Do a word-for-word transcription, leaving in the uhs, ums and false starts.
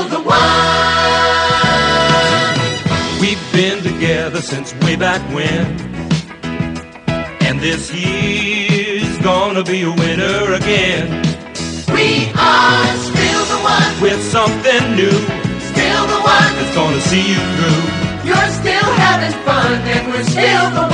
still the one. We've been together since way back when, and this year's gonna be a winner again. We are still the one. With something new, still the one that's gonna see you through. You're still having fun, and we're still the